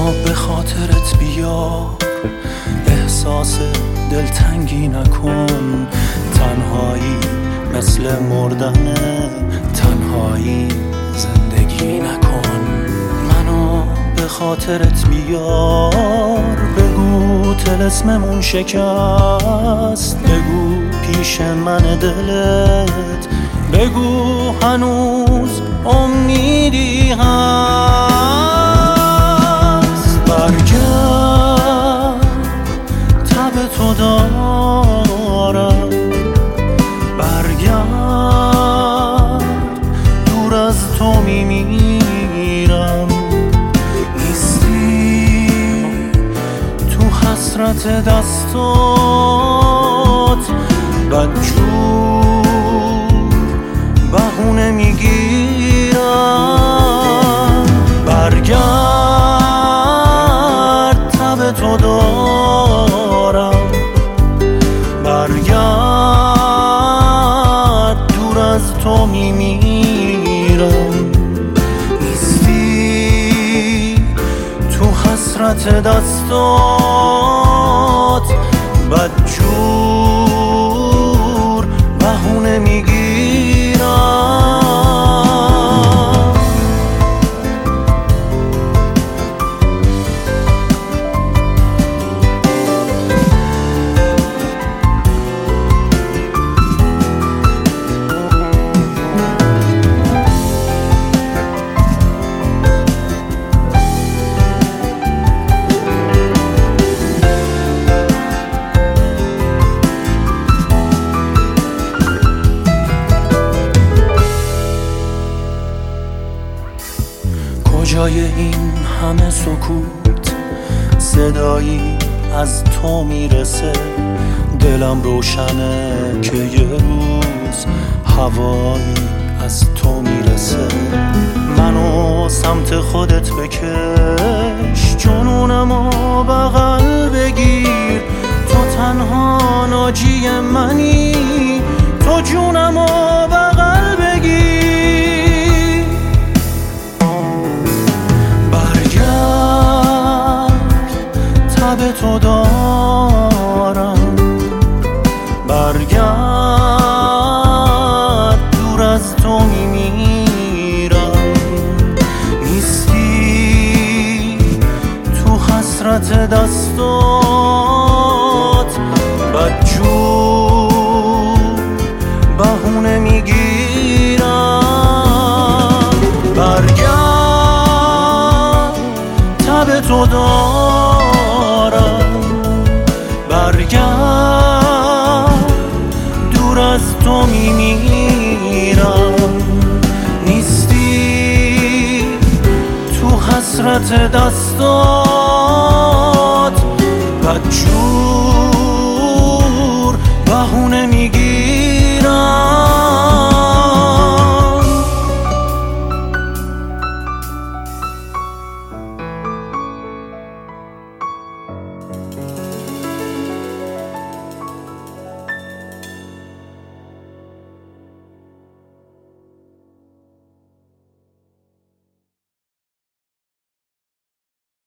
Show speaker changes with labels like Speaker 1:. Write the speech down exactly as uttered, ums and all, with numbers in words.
Speaker 1: به خاطرت بیار، احساس دلتنگی نکن. تنهایی مثل مردنه، تنهایی زندگی نکن. منو به خاطرت بیار، بگو طلسممون شکست، بگو پیش من دلت، بگو هنوز امیدی هست. برگرد تب تو دارم، برگرد دور از تو میمیرم. نیستی تو حسرت دستات، بدجور بهونه میگیرم. برگرد تب تو دارم، برگرد دور از تو میمیرم. نیستی تو حسرت دستات، بدجور بهونه میگیرم. کجای این همه سکوت، صدایی از تو میرسه. دلم روشنه که یه روز هوایی از تو میرسه. منو سمت خودت بکش، جنونمو بغل بگیر. تو تنها ناجی منی، تو جونمو بغل بگیر. تب تو دارم، برگرد دور از تو میمیرم. نیستی تو حسرت دستات، بدجور بهونه میگیرم. برگرد تب تو دارم، برگرد دور از تو میمیرم. نیستی تو حسرت دستات، بدجور